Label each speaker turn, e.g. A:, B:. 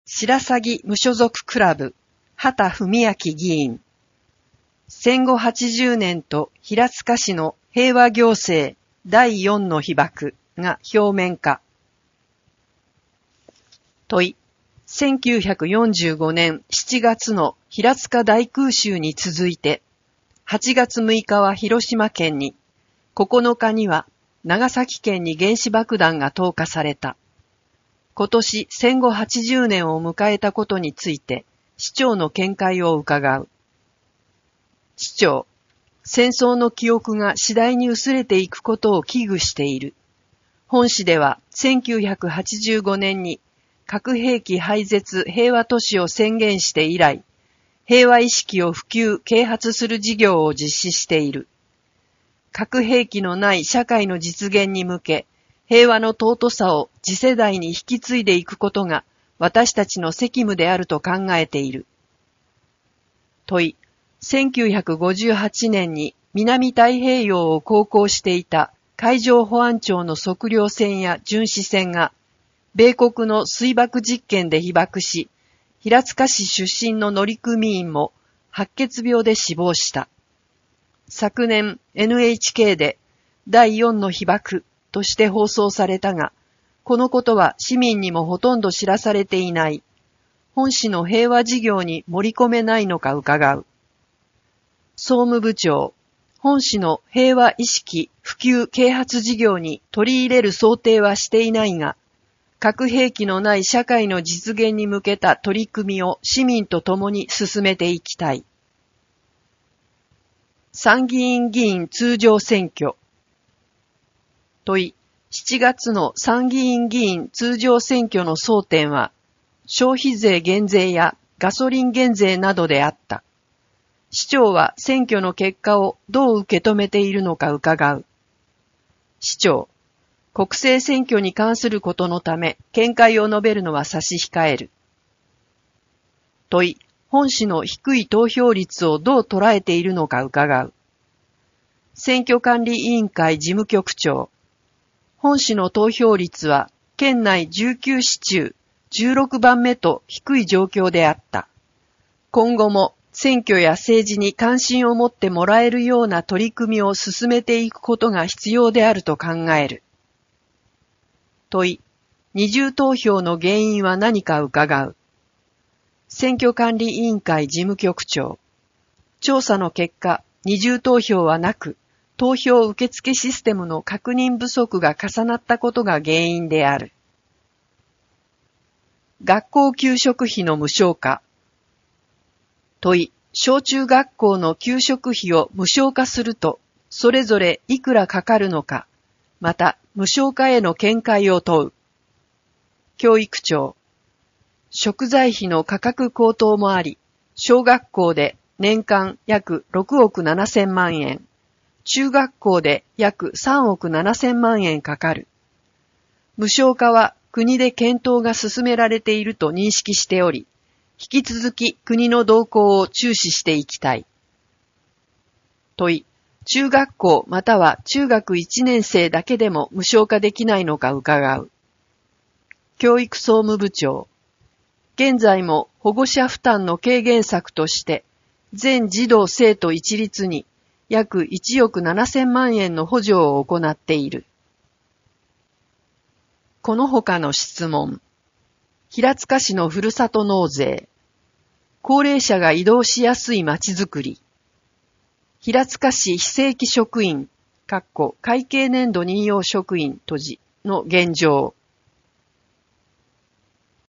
A: 白鷺無所属クラブ、畑文明議員。戦後80年と平塚市の平和行政第4の被爆が表面化。問い。1945年7月の平塚大空襲に続いて、8月6日は広島県に、9日には長崎県に原子爆弾が投下された。今年戦後80年を迎えたことについて、市長の見解を伺う。市長、戦争の記憶が次第に薄れていくことを危惧している。本市では1985年に核兵器廃絶平和都市を宣言して以来、平和意識を普及、啓発する事業を実施している。核兵器のない社会の実現に向け、平和の尊さを次世代に引き継いでいくことが私たちの責務であると考えている。問い。1958年に南太平洋を航行していた海上保安庁の測量船や巡視船が米国の水爆実験で被爆し、平塚市出身の乗組員も白血病で死亡した。昨年 NHK で第4の被爆として放送されたが、このことは市民にもほとんど知らされていない。本市の平和事業に盛り込めないのか伺う。総務部長、本市の平和意識普及啓発事業に取り入れる想定はしていないが、核兵器のない社会の実現に向けた取り組みを市民と共に進めていきたい。参議院議員通常選挙。問い。7月の参議院議員通常選挙の争点は、消費税減税やガソリン減税などであった。市長は選挙の結果をどう受け止めているのか伺う。市長、国政選挙に関することのため、見解を述べるのは差し控える。問い。本市の低い投票率をどう捉えているのか伺う。選挙管理委員会事務局長。本市の投票率は県内19市中16番目と低い状況であった。今後も選挙や政治に関心を持ってもらえるような取り組みを進めていくことが必要であると考える。問い。二重投票の原因は何か伺う。選挙管理委員会事務局長。調査の結果、二重投票はなく、投票受付システムの確認不足が重なったことが原因である。学校給食費の無償化。問い。小中学校の給食費を無償化すると、それぞれいくらかかるのか、また無償化への見解を問う。教育長。食材費の価格高騰もあり、小学校で年間約6億7千万円、中学校で約3億7千万円かかる。無償化は国で検討が進められていると認識しており、引き続き国の動向を注視していきたい。問い。中学校または中学1年生だけでも無償化できないのか伺う。教育総務部長。現在も保護者負担の軽減策として、全児童生徒一律に約1億7千万円の補助を行っている。この他の質問。平塚市のふるさと納税。高齢者が移動しやすいまちづくり。平塚市非正規職員、会計年度任用職員の現状。